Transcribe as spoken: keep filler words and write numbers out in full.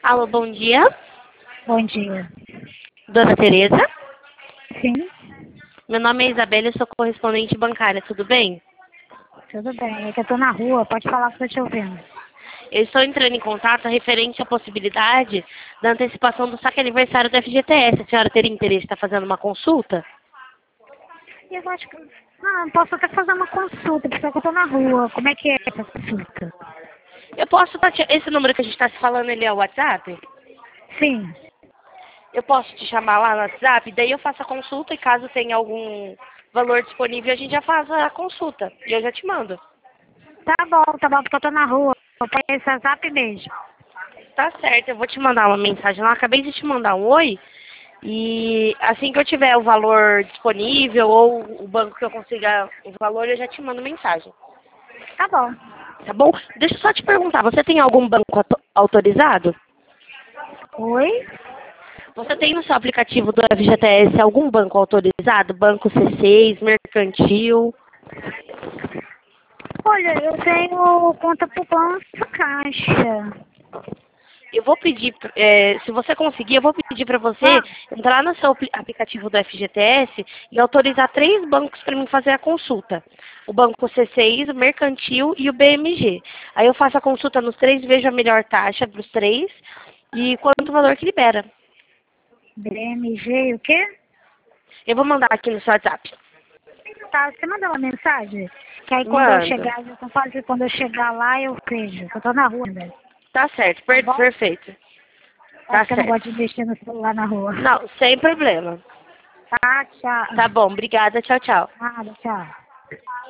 Alô, bom dia. Bom dia. Dona Tereza? Sim, Meu nome é Isabela e sou correspondente bancária, tudo bem? tudo bem. É que eu tô na rua, pode falar que eu tô te ouvindo. Eu estou entrando em contato referente à possibilidade da antecipação do saque aniversário do F G T S. A senhora teria interesse em estar fazendo uma consulta? E eu acho que. Ah, posso até fazer uma consulta, porque eu tô na rua. Como é que é essa consulta? Eu posso... tá te- Esse número que a gente está se falando, ele é o WhatsApp? Sim. Eu posso te chamar lá no WhatsApp, daí eu faço a consulta e caso tenha algum valor disponível, a gente já faz a consulta. E eu já te mando. Tá bom, tá bom, porque eu tô na rua. Eu tenho esse WhatsApp mesmo. Tá certo, eu vou te mandar uma mensagem lá. Acabei de te mandar um oi. E assim que eu tiver o valor disponível ou o banco que eu consiga o valor, eu já te mando mensagem. Tá bom. Tá bom? Deixa eu só te perguntar, você tem algum banco auto- autorizado? Oi? Você tem no seu aplicativo do F G T S algum banco autorizado? Banco C seis, mercantil? Olha, eu tenho conta poupança caixa. Eu vou pedir, é, se você conseguir, eu vou pedir para você Ah, entrar no seu apli- aplicativo do F G T S e autorizar três bancos para mim fazer a consulta. O banco C seis, o Mercantil e o B M G. Aí eu faço a consulta nos três, vejo a melhor taxa para os três e quanto o valor que libera. B M G, o quê? Eu vou mandar aqui no seu WhatsApp. Tá, você manda uma mensagem? Que aí quando eu Manda. chegar, eu falo que quando eu chegar lá eu vejo. Eu tô na rua, né? Tá certo, Tá per- bom? perfeito. É Tá porque eu não gosto certo. de mexer no celular na rua. Não, sem problema. Tá, tchau. Tá bom, obrigada, tchau, tchau. Nada, tchau.